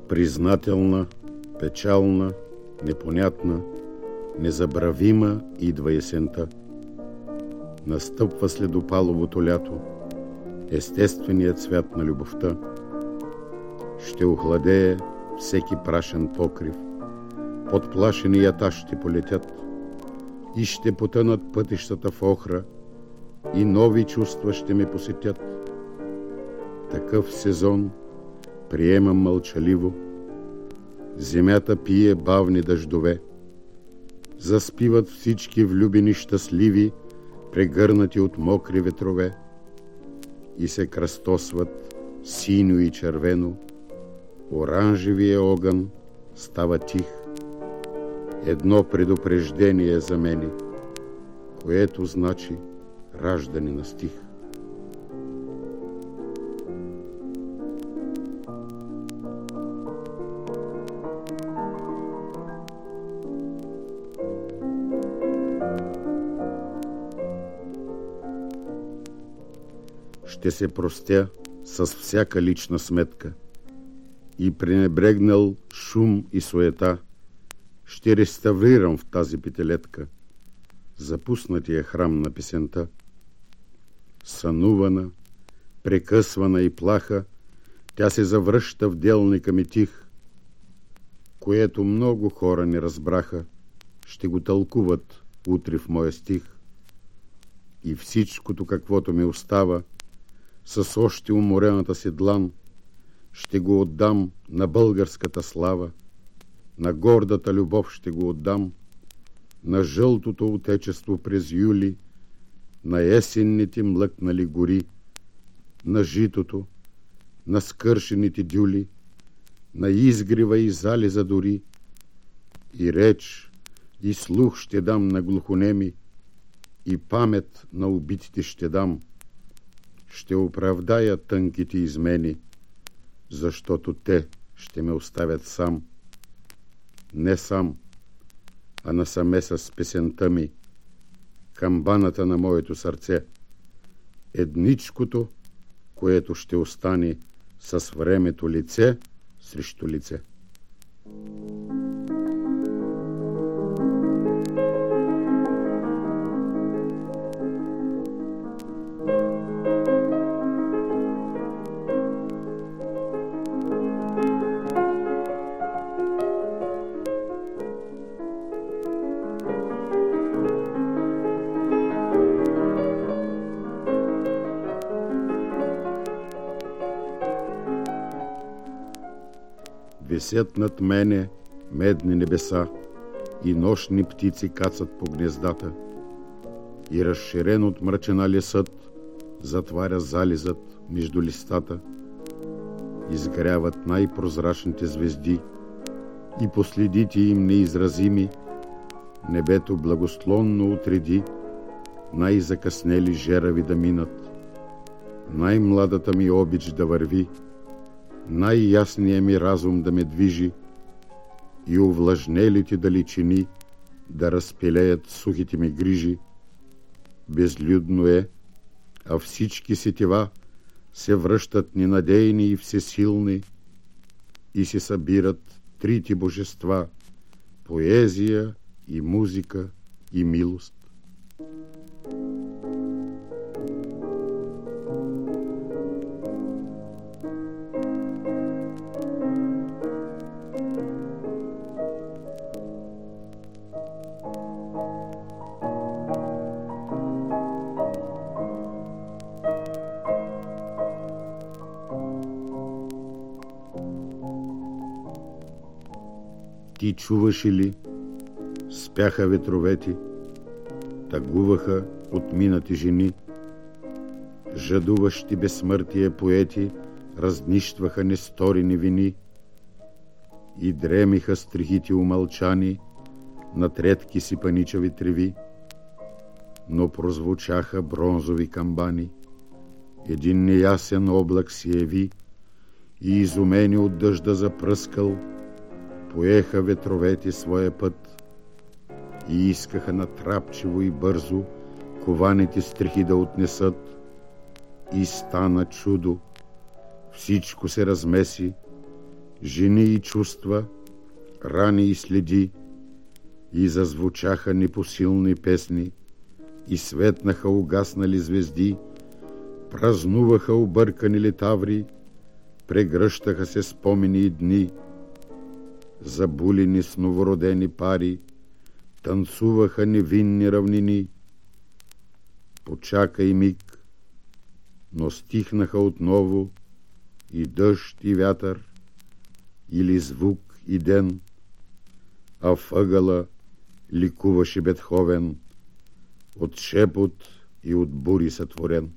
Признателна, печална, непонятна, незабравима идва есента. Настъпва след опаловото лято естественият цвят на любовта. Ще охладее всеки прашен покрив, подплашени ята ще полетят и ще потънат пътищата в охра и нови чувства ще ме посетят. Такъв сезон приемам мълчаливо, земята пие бавни дъждове, заспиват всички влюбени щастливи, прегърнати от мокри ветрове, и се кръстосват синьо и червено, оранжевия огън става тих. Едно предупреждение за мене, което значи раждане на стих. Ще се простя с всяка лична сметка и пренебрегнал шум и суета, ще реставрирам в тази петелетка запуснатия храм на песента. Сънувана, прекъсвана и плаха, тя се завръща в делника ми тих, което много хора не разбраха, ще го тълкуват утре в моя стих. И всичкото, каквото ми остава, с още уморената си длан, ще го отдам на българската слава, на гордата любов ще го отдам, на жълтото отечество през юли, на есенните млъкнали гори, на житото, на скършените дюли, на изгрева и залеза дори. И реч, и слух ще дам на глухонеми, и памет на убитите ще дам. Ще оправдая тънките измени, защото те ще ме оставят сам. Не сам, а насаме с песента ми, камбаната на моето сърце, едничкото, което ще остане с времето лице срещу лице. Висят над мене медни небеса и нощни птици кацат по гнездата, и разширен от мрачена лесът затваря залезът между листата. Изгряват най-прозрачните звезди и по следите им неизразими небето благосклонно отреди най-закъснели жерави да минат, най-младата ми обич да върви, най-ясният ми разум да ме движи и увлажнелите далечини да разпилеят сухите ми грижи. Безлюдно е, а всички сетива се връщат ненадейни и всесилни и се събират трите божества – поезия и музика и милост. Ти чуваш ли? Спяха ветровете, тъгуваха отминати жени, жадуващи безсмъртие поети разнищваха несторени вини и дремиха стрихите умълчани над редки си паничави треви, но прозвучаха бронзови камбани. Един неясен облак се яви и изумени от дъжда запръскал, поеха ветровете своя път и искаха натрапчиво и бързо кованите стрехи да отнесат. И стана чудо, всичко се размеси жени и чувства, рани и следи, и зазвучаха непосилни песни, и светнаха угаснали звезди, празнуваха объркани летаври, прегръщаха се спомени и дни, забулени с новородени пари, танцуваха невинни равнини. Почака и миг, но стихнаха отново и дъжд и вятър, или звук и ден, а въгъла ликуваше Бетховен, от шепот и от бури сътворен.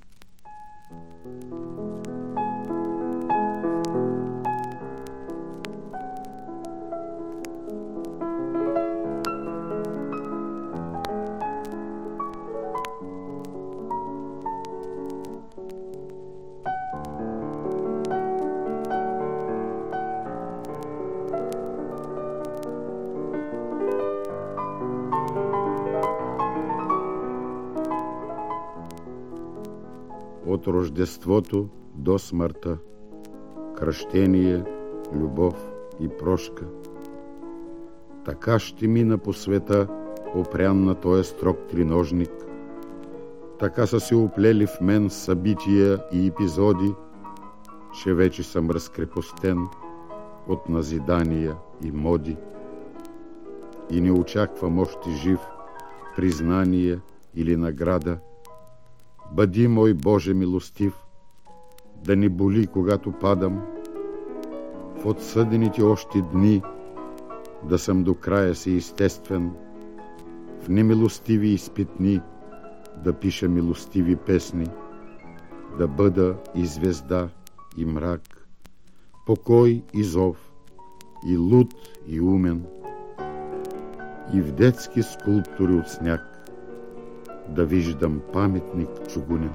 От рождеството до смъртта, кръщение, любов и прошка. Така ще мина по света, опрян на този строг триножник. Така са се оплели в мен събития и епизоди, че вече съм разкрепостен от назидания и моди. И не очаквам още жив признание или награда. Бъди, мой Боже милостив, да не боли, когато падам, в отсъдените още дни да съм до края си естествен, в немилостиви изпитни да пиша милостиви песни, да бъда и звезда, и мрак, покой и зов, и луд, и умен, и в детски скулптури от сняг да виждам паметник чугунен.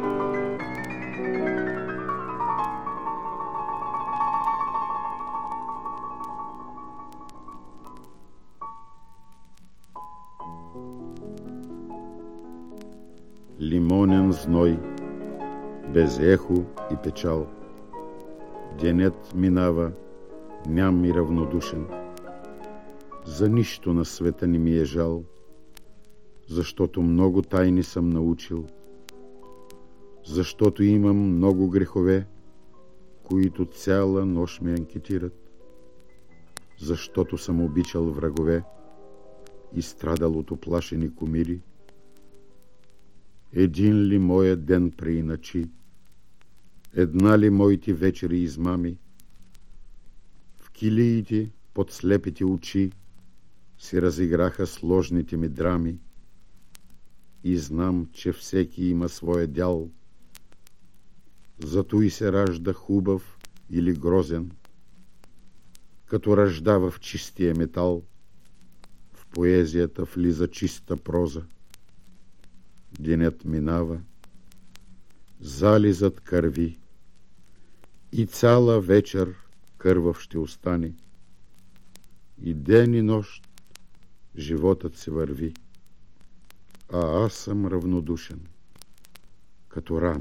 Лимонен зной, без ехо и печал. Денят минава, ням и равнодушен. За нищо на света не ми е жал, защото много тайни съм научил, защото имам много грехове, които цяла нощ ме анкетират, защото съм обичал врагове и страдал от оплашени кумири. Един ли моят ден преиначи, една ли моите вечери измами, в килиите под слепите очи си разиграха сложните ми драми, и знам, че всеки има своя дял, зато и се ражда хубав или грозен, като рождава в чистия метал, в поезията влиза чиста проза. Денят минава, зализът кърви, и цяла вечер кървав ще остане, и ден и нощ животът се върви, а аз съм равнодушен, като рана.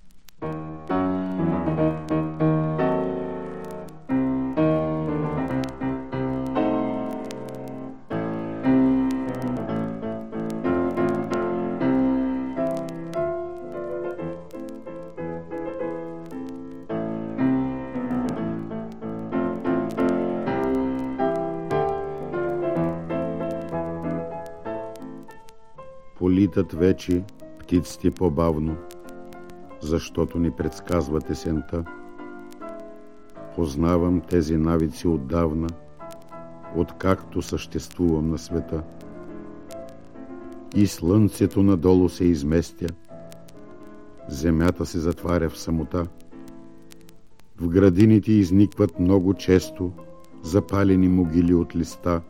Политат вече птиците по-бавно, защото ни предсказват есента. Познавам тези навици отдавна, откакто съществувам на света. И слънцето надолу се изместя, земята се затваря в самота. В градините изникват много често запалени могили от листа.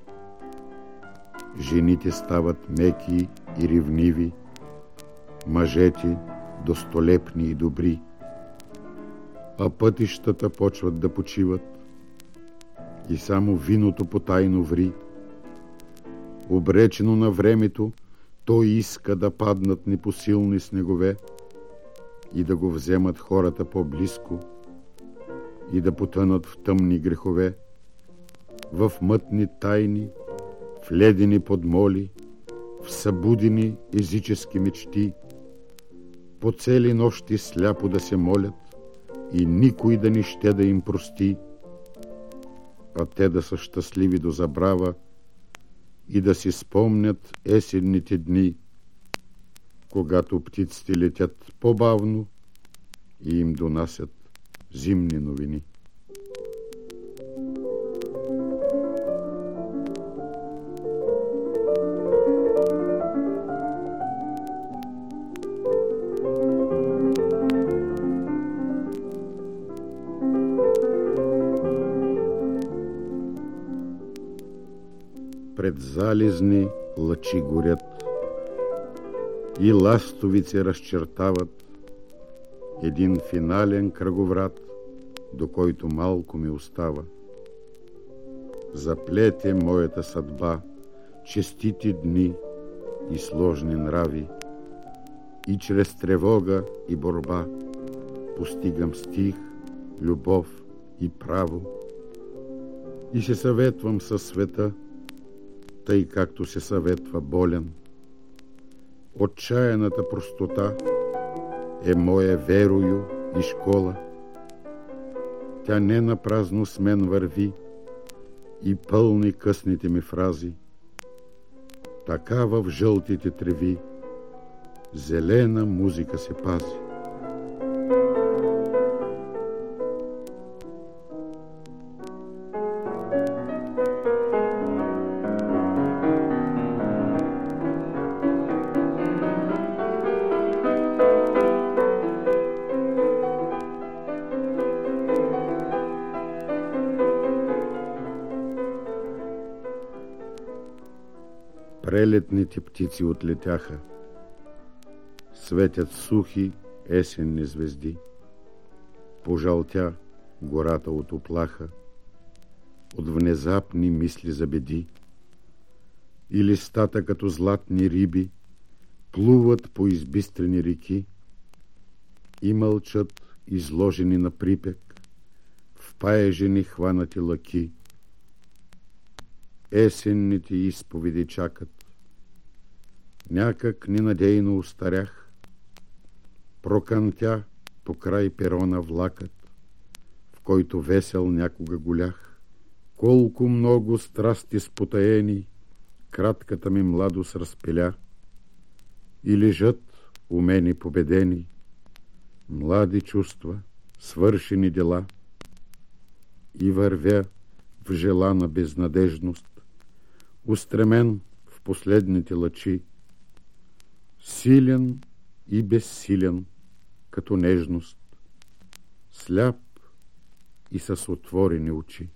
Жените стават меки и ревниви, мъжете достолепни и добри, а пътищата почват да почиват и само виното потайно ври. Обречено на времето, той иска да паднат непосилни снегове и да го вземат хората по-близко, и да потънат в тъмни грехове, в мътни тайни, в ледени подмоли, в събудени езически мечти, по цели нощи сляпо да се молят и никой да не ще да им прости, а те да са щастливи до забрава и да си спомнят есенните дни, когато птиците летят по-бавно и им донасят зимни новини. Пред залезни лъчи горят и ластовици разчертават един финален кръговрат, до който малко ми остава. Заплете моята съдба честити дни и сложни нрави, и чрез тревога и борба постигам стих, любов и право, и се съветвам със света, тъй както се съветва болен. Отчаяната простота е моя верою и школа. Тя не напразно с мен върви и пълни късните ми фрази. Така в жълтите треви зелена музика се пази. Прелетните птици отлетяха, светят сухи есенни звезди. Пожълтя гората от уплаха, от внезапни мисли за беди. И листата като златни риби плуват по избистрени реки и мълчат изложени на припек в паежени хванати лъки. Есенните изповеди чакат. Някак ненадейно устарях. Прокънтя по край перона влакът, в който весел някога голях. Колко много страсти спотаени кратката ми младост разпиля. И лежат у мене победени млади чувства, свършени дела. И вървя в желана безнадежност, устремен в последните лъчи, силен и безсилен като нежност, сляп и с отворени очи.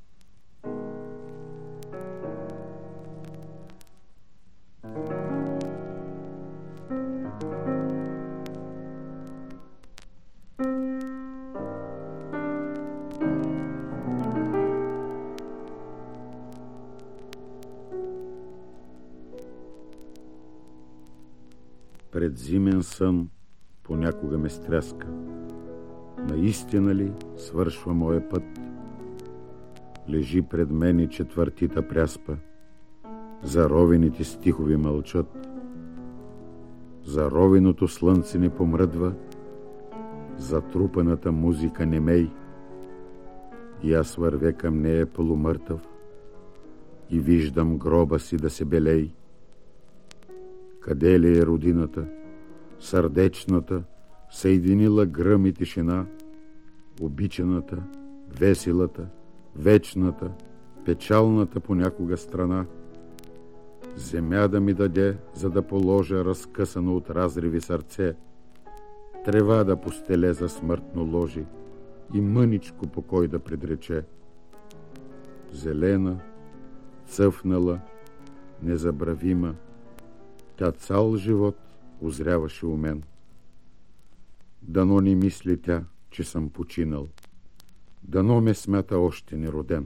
Пред зимен сън понякога ме стряска. Наистина ли свършва моя път? Лежи пред мен и четвъртита пряспа. Заровените стихови мълчат. Заровеното слънце не помръдва. Затрупаната музика немей. И аз вървя към нея полумъртъв и виждам гроба си да се белей. Къде ли е родината, сърдечната, съединила гръм и тишина, обичаната, веселата, вечната, печалната понякога страна? Земя да ми даде, за да положа разкъсано от разриви сърце, трева да постеле за смъртно ложи и мъничко покой да предрече. Зелена, цъфнала, незабравима, тя цял живот озряваше у мен. Дано не мисли тя, че съм починал. Дано ме смята още нероден.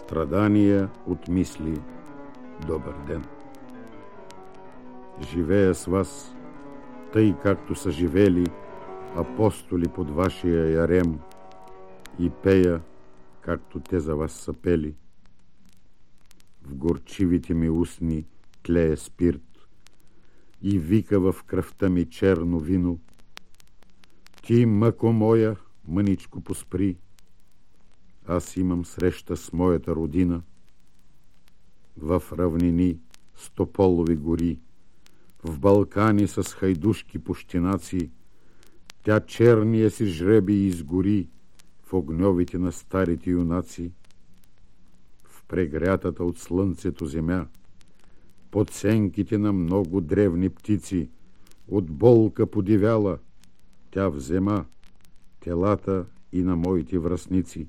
страдания от мисли, добър ден. Живея с вас, тъй както са живели апостоли под вашия ярем, и пея, както те за вас са пели. В горчивите ми устни тлее спирт и вика в кръвта ми черно вино. Ти, мъко моя, мъничко поспри, аз имам среща с моята родина. В равнини с тополови гори, в Балкани с хайдушки пущинаци, тя черния си жреби изгори в огньовите на старите юнаци. В прегрятата от слънцето земя, под сенките на много древни птици, от болка подивяла, тя взема телата и на моите връстници.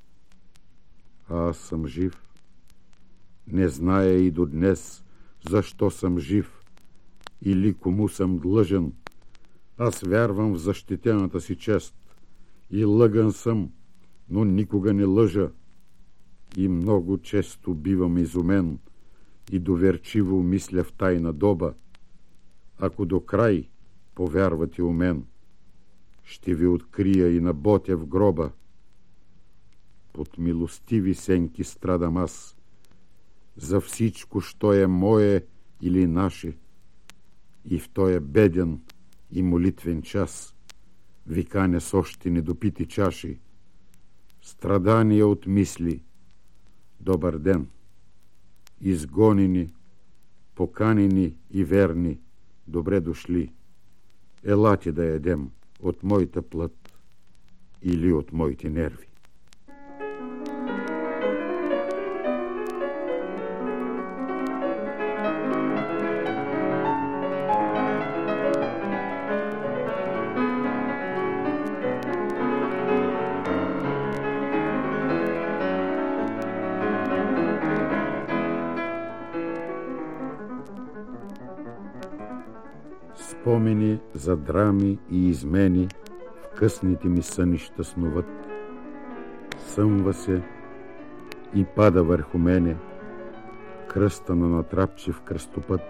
Аз съм жив, не зная и до днес защо съм жив или кому съм длъжен. Аз вярвам в защитената си чест и лъган съм, но никога не лъжа, и много често бивам изумен и доверчиво мисля в тайна доба. Ако до край повярвате у мен, ще ви открия и наботя в гроба. Под милостиви сенки страдам аз, за всичко, що е мое или наше, и в тоя беден и молитвен час виканя с още недопити чаши, страдания от мисли, добър ден, изгонени, поканени и верни, добре дошли, елате да ядем от моята плът или от моите нерви. Спомени за драми и измени в късните ми сънища снуват. Съмва се и пада върху мене кръста на натрапчив кръстопът.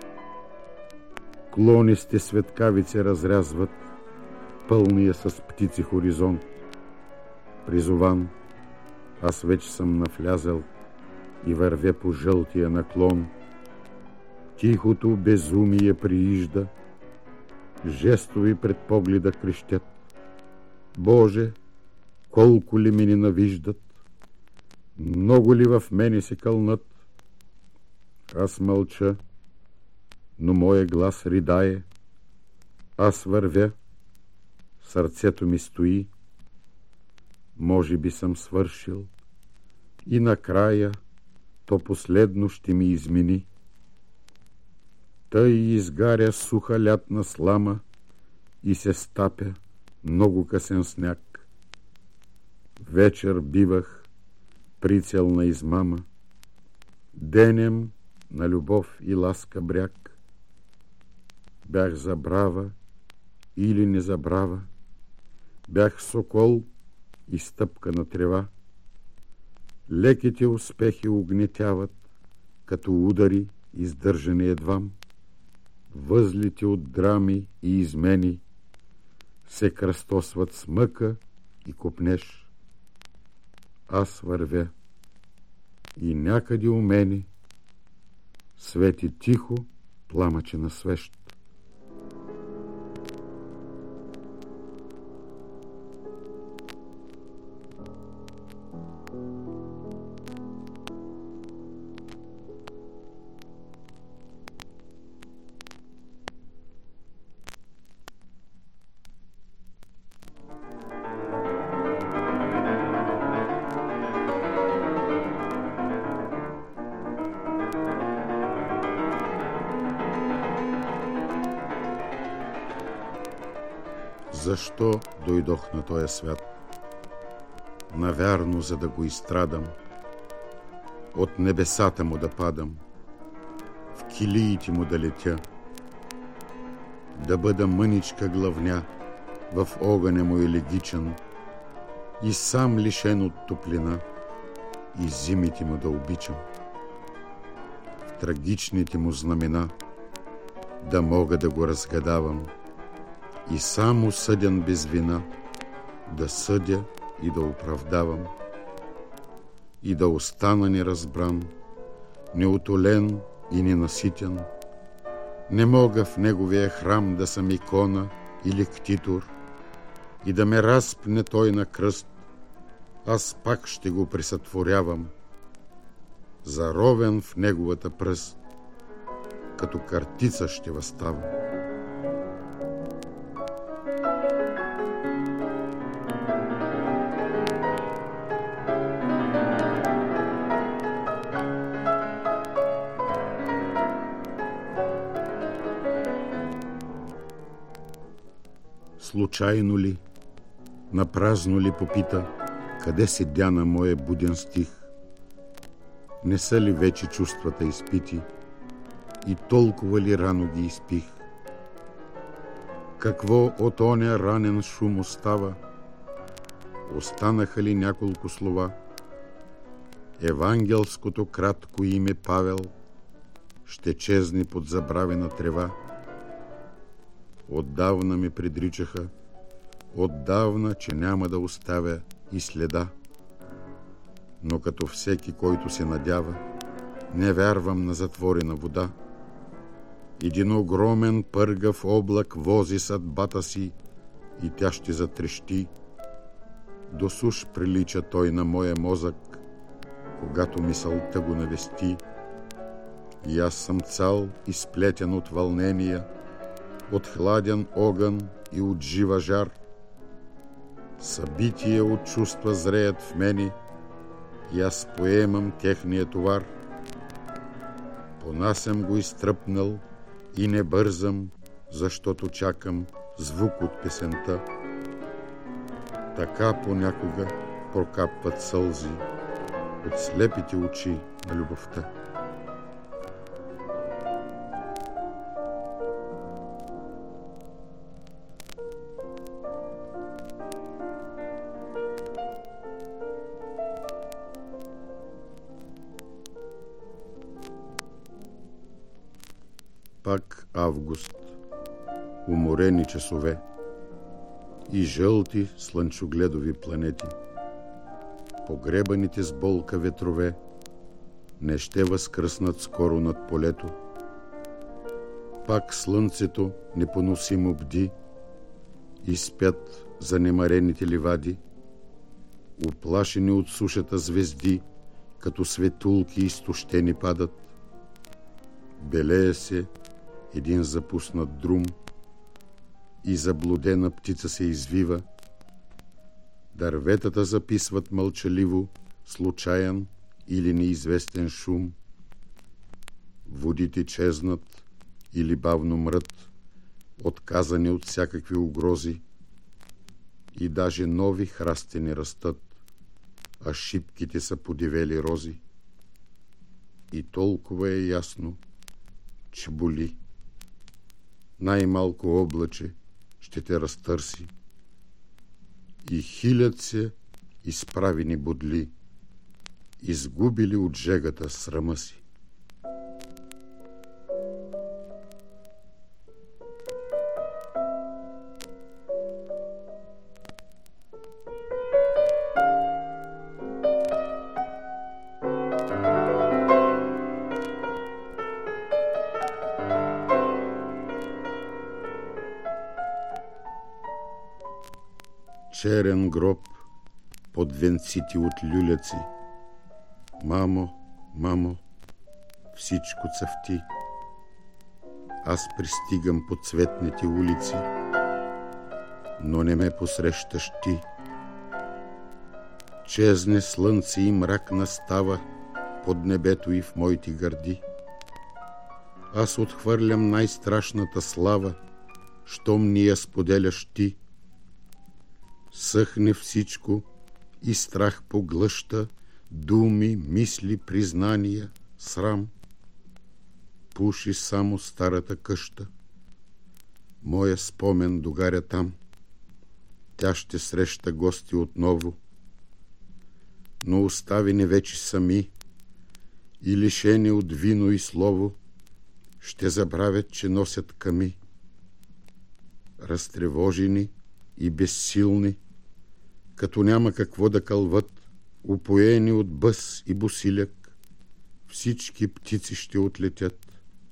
Клонисти светкавици разрязват пълния с птици хоризонт. Призован, аз вече съм навлязал и вървя по жълтия наклон. Тихото безумие приижда, жестови пред погледа крещят. Боже, колко ли ми ненавиждат, много ли в мене се кълнат. Аз мълча, но моя глас ридае. Аз вървя, сърцето ми стои. Може би съм свършил и накрая то последно ще ми измени. Тъй изгаря суха лятна слама и се стапя много късен сняг. Вечер бивах прицел на измама, денем на любов и ласка бряг. Бях забрава или не забрава, бях сокол и стъпка на трева. Леките успехи угнетяват, като удари издържани едвам. Възлите от драми и измени се кръстосват с мъка и копнеж. Аз вървя и някъде у мене свети тихо пламъче на свещ. Защо дойдох на този свят? Навярно, за да го изстрадам, от небесата му да падам, в килиите му да летя, да бъда мъничка главня в огъня му елегичен и сам лишен от топлина, и зимите му да обичам. В трагичните му знамена да мога да го разгадавам и само съден без вина да съдя и да оправдавам и да остана неразбран, неутолен и ненаситен. Не мога в неговия храм да съм икона или ктитор и да ме разпне той на кръст, аз пак ще го присътворявам, заровен в неговата пръст, като картица ще възставам. Случайно ли, напразно ли попита, къде седя на моя буден стих? Не са ли вече чувствата изпити и толкова ли рано ги изпих? Какво от оня ранен шум остава? Останаха ли няколко слова? Евангелското кратко име Павел ще чезне под забравена трева. Отдавна ме предричаха, отдавна, че няма да оставя и следа. Но като всеки, който се надява, не вярвам на затворена вода. Един огромен пъргав облак вози съдбата си и тя ще затрещи. До суш прилича той на моя мозък, когато мисълта го навести. И аз съм цял изплетен от вълнения, от хладен огън и от жива жар. Събития от чувства зреят в мене и аз поемам техния товар. Понасям го изтръпнал и не бързам, защото чакам звук от песента. Така понякога прокапват сълзи от слепите очи на любовта. Пак август, уморени часове и жълти слънчогледови планети. Погребаните с болка ветрове не ще възкръснат скоро над полето. Пак слънцето непоносимо бди и спят занемарените ливади. Уплашени от сушата звезди, като светулки изтощени падат. Белее се един запуснат друм и заблудена птица се извива. Дърветата записват мълчаливо случайен или неизвестен шум. Водите чезнат или бавно мрът, отказани от всякакви угрози. И даже нови храсти не растат, а шипките са подивели рози. И толкова е ясно, че боли. Най-малко облаче ще те разтърси. И хилят се изправени бодли, изгубили от жегата срама си. Черен гроб под венците от люляци. Мамо, мамо, всичко цъфти. Аз пристигам по цветните улици, но не ме посрещаш ти. Чезне слънце и мрак настава под небето и в моите гърди. Аз отхвърлям най-страшната слава, щом ни я споделяш ти. Съхне всичко и страх поглъща думи, мисли, признания, срам. Пуши само старата къща. Моя спомен догаря там. Тя ще среща гости отново. но оставени вече сами и лишени от вино и слово, ще забравят, че носят ками. Разтревожени и безсилни, като няма какво да кълват, упоени от бъс и босиляк, всички птици ще отлетят.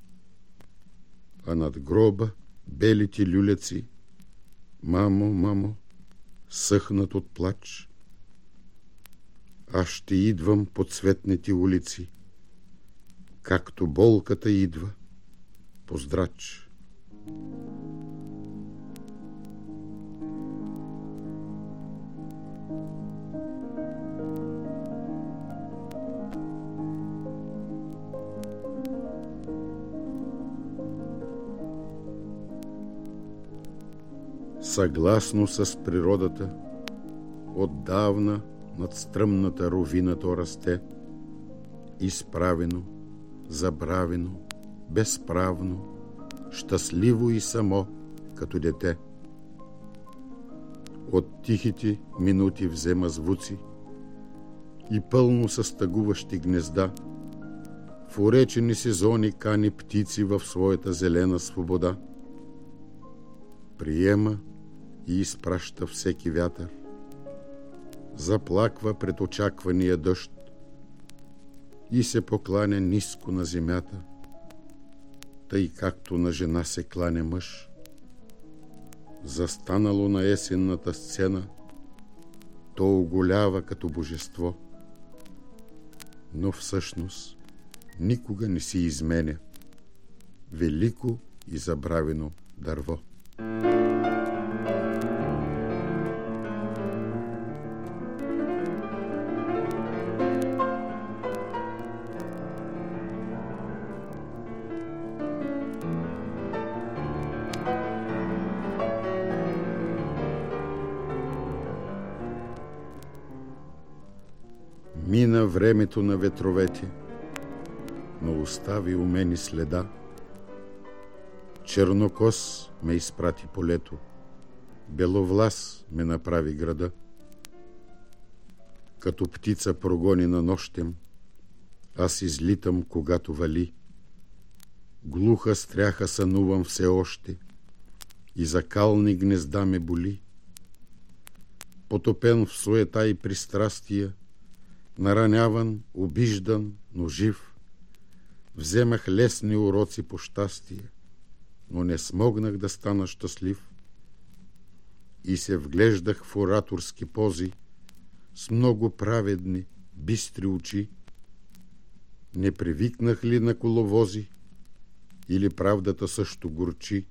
А над гроба белите люляци, мамо, мамо, съхнат от плач. Аз ще идвам по цветните улици, както болката идва по здрач. Съгласно с природата, отдавна над стръмната ровина то расте, изправено, забравено, безправно, щастливо и само, като дете. От тихите минути взема звуци и пълно с тъгуващи гнезда, в уречени сезони кани птици в своята зелена свобода. Приема и изпраща всеки вятър, заплаква пред очаквания дъжд и се покланя ниско на земята, тъй както на жена се кланя мъж. Застанало на есенната сцена, то оголява като божество, но всъщност никога не си изменя, велико и забравено дърво. Мина времето на ветровете, но остави у мене следа. Чернокос ме изпрати полето, беловлас ме направи града. Като птица прогони на нощем, аз излитам, когато вали. Глуха стряха сънувам все още и за кални гнезда ме боли. Потопен в суета и пристрастия, нараняван, обиждан, но жив, вземах лесни уроци по щастие, но не смогнах да стана щастлив и се вглеждах в ораторски пози с много праведни, бистри очи. Не привикнах ли на коловози или правдата също горчи?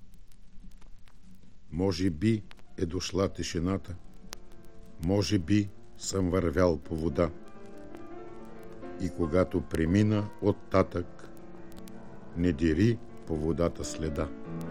Може би е дошла тишината, може би съм вървял по вода. И когато премина оттатък, не дери по водата следа.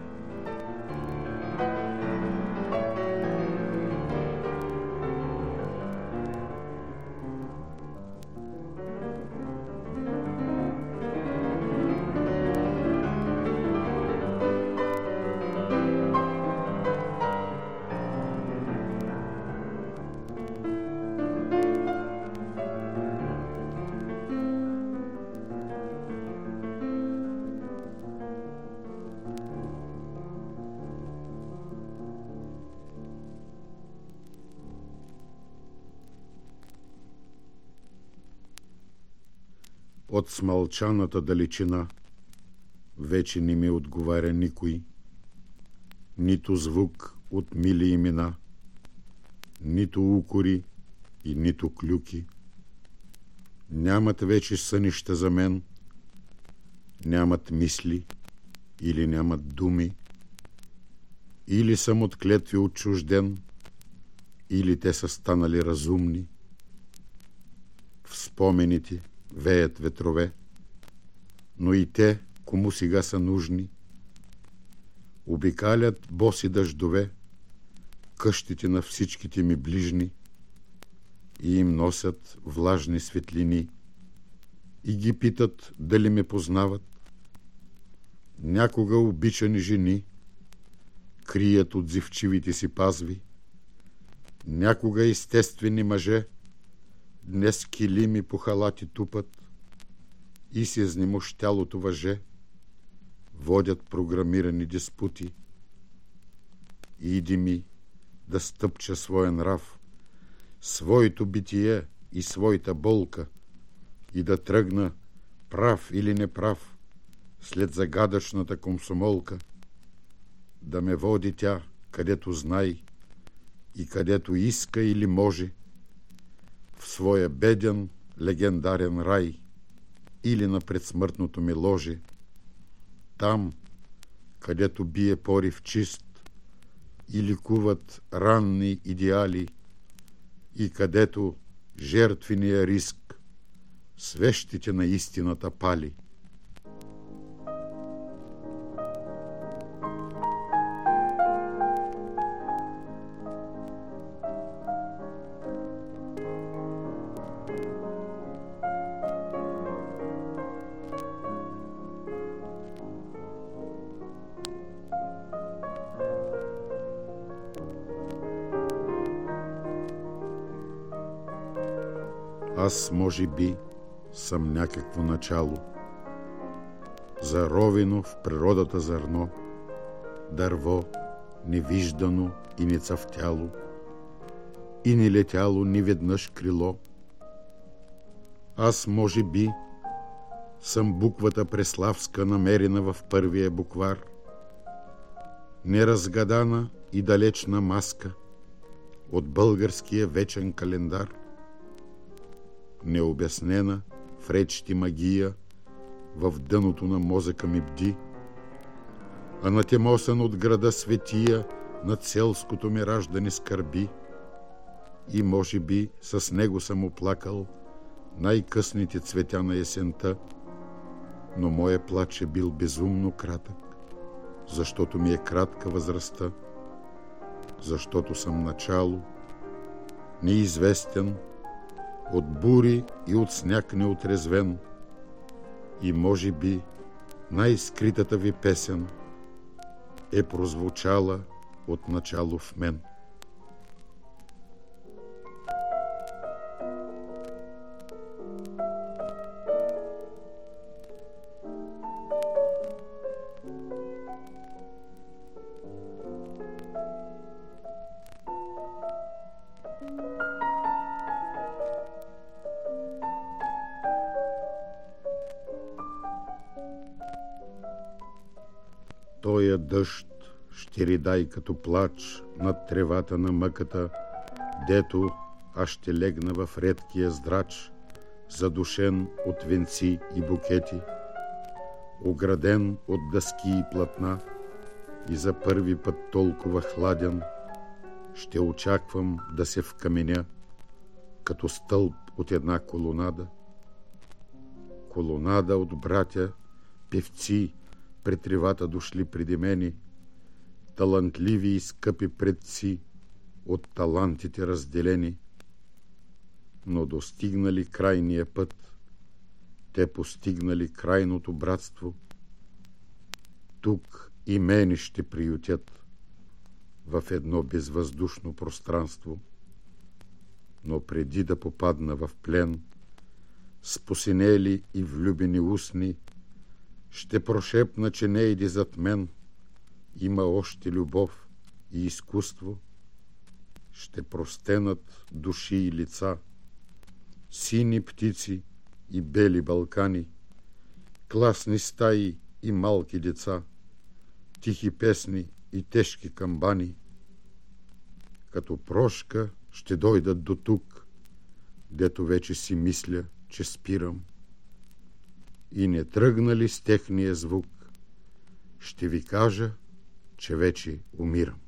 От смълчаната далечина вече не ми отговаря никой, нито звук от мили имена, нито укори и нито клюки. Нямат вече сънища за мен, нямат мисли или нямат думи, или съм от клетви отчужден, или те са станали разумни. В спомените веят ветрове, но и те, кому сега са нужни, обикалят боси дъждове къщите на всичките ми ближни и им носят влажни светлини и ги питат дали ме познават. Някога обичани жени крият отзивчивите си пазви, някога естествени мъже Днес килими по халати тупат и с изнемощялото въже водят програмирани диспути. Иди ми да стъпча своя нрав, своето битие и своята болка и да тръгна, прав или неправ, след загадъчната комсомолка, да ме води тя, където знай и където иска или може, в своя беден, легендарен рай или на предсмъртното ми ложе, там, където бие порив чист и ликуват ранни идеали и където жертвения риск свещите на истината пали. Аз, може би, съм някакво начало, заровено в природата зърно, дърво, невиждано и не цъфтяло, и не летяло ни веднъж крило. Аз, може би, съм буквата преславска, намерена в първия буквар, неразгадана и далечна маска от българския вечен календар, необяснена в речти магия в дъното на мозъка ми бди, анатемосан от града светия над селското ми раждане скърби, и може би с него съм оплакал най-късните цветя на есента, но моя плач е бил безумно кратък, защото ми е кратка възрастта, защото съм начало, неизвестен, от бури и от сняг неотрезвен, и може би най-скритата ви песен е прозвучала от начало в мен. Тоя дъжд ще ридай като плач над тревата на мъката, дето аз ще легна в редкия здрач, задушен от венци и букети, ограден от дъски и платна, и за първи път толкова хладен ще очаквам да се вкаменя като стълб от една колонада. Колонада от братя, певци, пред тревата дошли преди мене, талантливи и скъпи предци, от талантите разделени, но достигнали крайния път, те постигнали крайното братство. Тук и мене ще приютят в едно безвъздушно пространство, но преди да попадна в плен, с посинели и влюбени устни, ще прошепна, че не иди зад мен има още любов и изкуство. Ще простенат души и лица, сини птици и бели Балкани, класни стаи и малки деца, тихи песни и тежки камбани. Като прошка ще дойдат до тук, дето вече си мисля, че спирам. И не тръгнали с техния звук, ще ви кажа, че вече умирам.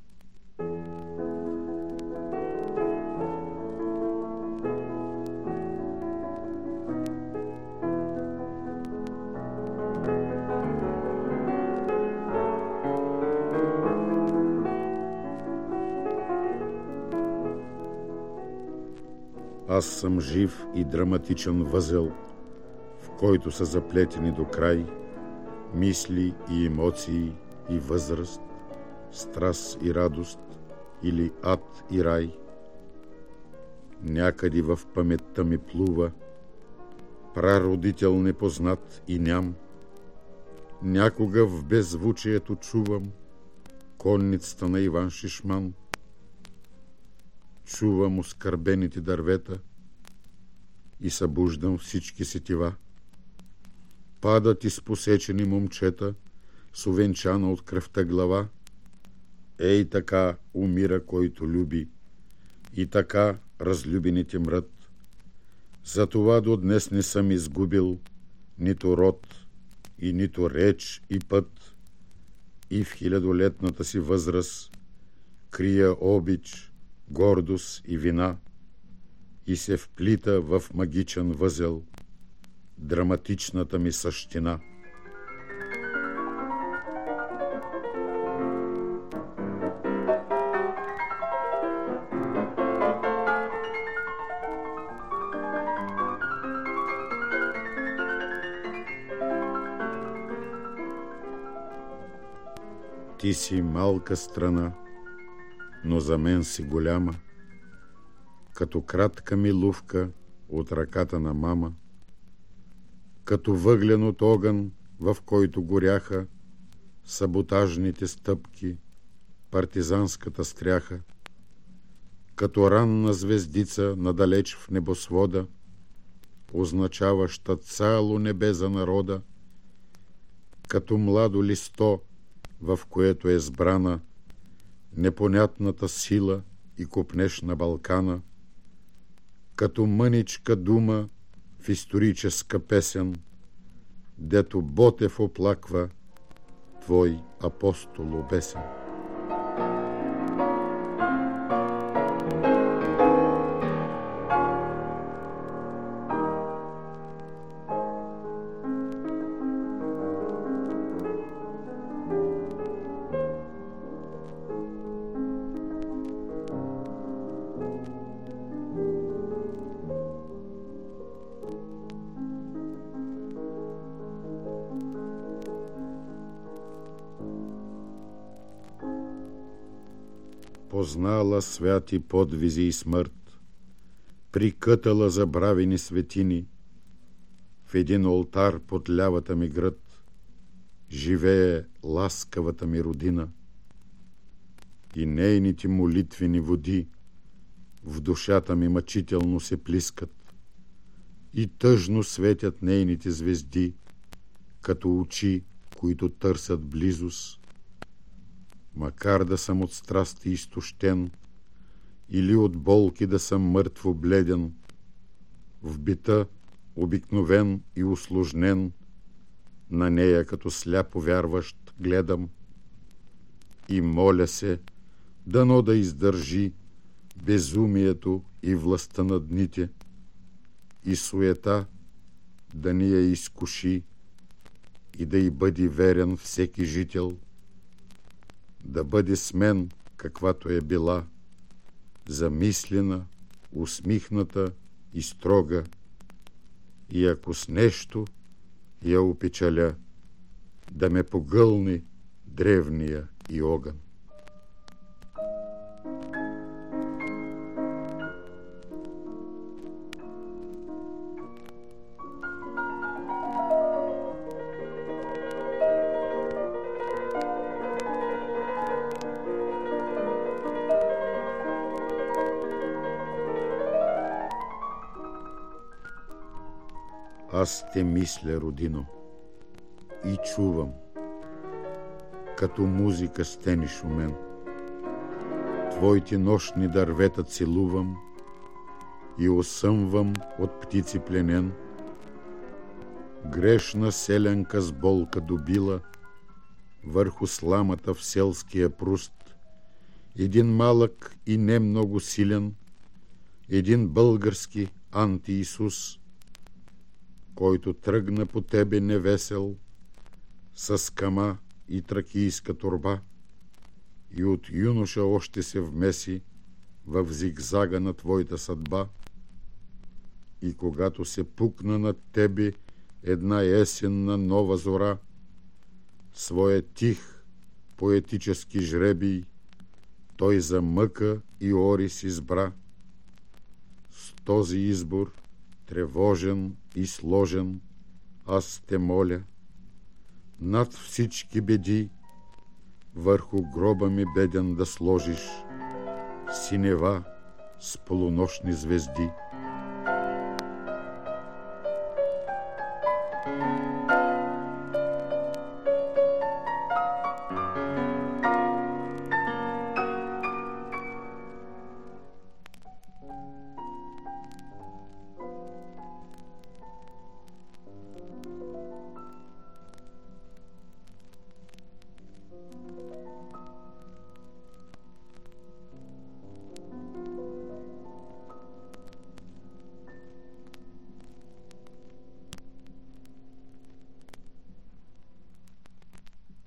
Аз съм жив и драматичен възел, в който са заплетени до край мисли и емоции и възраст, страст и радост или ад и рай. Някъде в паметта ми плува прародител непознат и ням. Някога в беззвучието чувам конницата на Иван Шишман. Чувам оскърбените дървета и събуждам всички сетива. Падат изпосечени момчета с увенчана от кръвта глава. Ей така умира който люби, и така разлюбените мрат. Затова до днес не съм изгубил нито род и нито реч и път, и в хилядолетната си възраст крия обич, гордост и вина и се вплита в магичен възел драматичната ми същина. Ти си малка страна, но за мен си голяма, като кратка милувка от ръката на мама, като въглен от огън, в който горяха саботажните стъпки, партизанската стряха, като ранна звездица надалеч в небосвода, означаваща цяло небе за народа, като младо листо, в което е сбрана непонятната сила и копнеш на Балкана, като мъничка дума в историческа песен, дето Ботев оплаква твой апостол обесен. Познала святи подвизи и смърт, прикътала забравени светини, в един олтар под лявата ми гръд живее ласкавата ми родина и нейните молитвени води в душата ми мъчително се плискат и тъжно светят нейните звезди, като очи, които търсят близост. Макар да съм от страсти изтощен или от болки да съм мъртво бледен, в бита обикновен и усложнен, на нея като сляпо вярващ гледам и моля се, дано да издържи безумието и властта на дните и суета да ни я изкуши и да й бъде верен всеки жител, да бъде с мен каквато е била, замислена, усмихната и строга, и ако с нещо я опечаля, да ме погълни древния и огън. Аз те мисля, родино, и чувам, като музика стениш у мен. Твоите нощни дървета целувам и осъмвам от птици пленен. Грешна селянка с болка добила върху сламата в селския пруст един малък и не много силен, един български анти-Исус, който тръгна по тебе невесел, с кама и тракийска торба, и от юноша още се вмеси в зигзага на твоята съдба. И когато се пукна над тебе една есенна нова зора, своя тих поетически жребий той за мъка и орис избра. С този избор, тревожен и сложен, аз те моля, над всички беди, върху гроба ми беден да сложиш синева с полунощни звезди.